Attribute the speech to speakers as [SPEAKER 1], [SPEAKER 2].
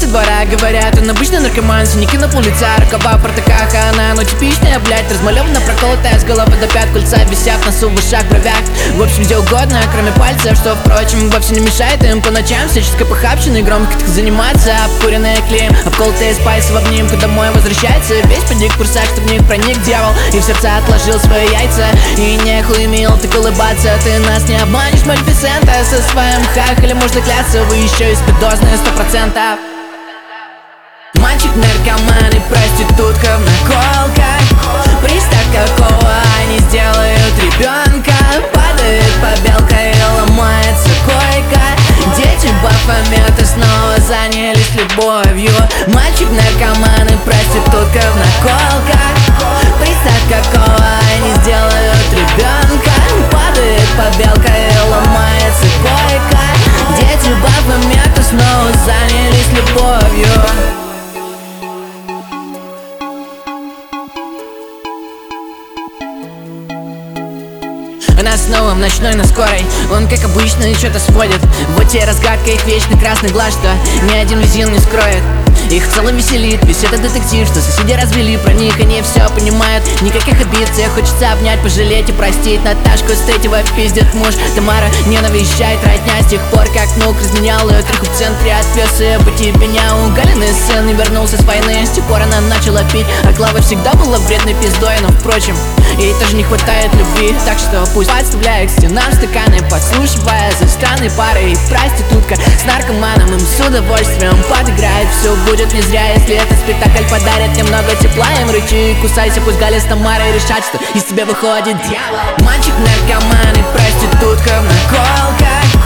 [SPEAKER 1] со двора, говорят, он обычный наркоман. Синяки на пол лица, рукава в портаках, а она, ну типичная, блядь, размалевана, проколотая с головы до пят. Кольца висят на носу, в ушах, бровях. В общем, где угодно, кроме пальцев, что, впрочем, вовсе не мешает им по ночам всяческой похабщиной громко так заниматься. Обкуренные клеем, обколотые спайсы в обнимку, домой возвращается весь подик в курсах, что в них проник дьявол и в сердца отложил свои яйца. И нехуй, мил, ты колыбаться, ты нас не обманешь, Малефисента. Со своим хахалем можно кляться, вы еще и спидозные 100%. Мальчик наркоман и проститутка в наколках. Пристав какого они сделают ребенка. Падает побелка и ломается койка. Дети бафометы снова занялись любовью. Мальчик наркоман и проститутка в наколках. Пристав какого они сделают ребенка. Падает побелка и ломается койка. Дети бафометы снова занялись любовью. Она снова в ночной на скорой. Он, как обычно, что-то сводит. Вот те разгадка, их вечный красный глаз, что ни один визин не скроет. Их в целом веселит весь этот детектив, что соседи развели про них, они все понимают. Никаких обид, всех хочется обнять, пожалеть и простить. Наташку с третьего пиздит муж. Тамара не навещает родня с тех пор, как внук разменял ее трюку в центре. Отвез ее по меня у Галины сын не вернулся с войны. С тех пор она начала пить, а Клава всегда была вредной пиздой. Но, впрочем, ей тоже не хватает любви, так что пусть подставляет к стенам стаканы, подслушивая за странной парой. И проститутка с наркоманом им с удовольствием подыграет. Все будет не зря, если этот спектакль подарит немного тепла. Им рычи и кусайся, пусть Галя с Тамарой решат, что из тебя выходит дьявол. Мальчик наркоман и проститутка в наколках.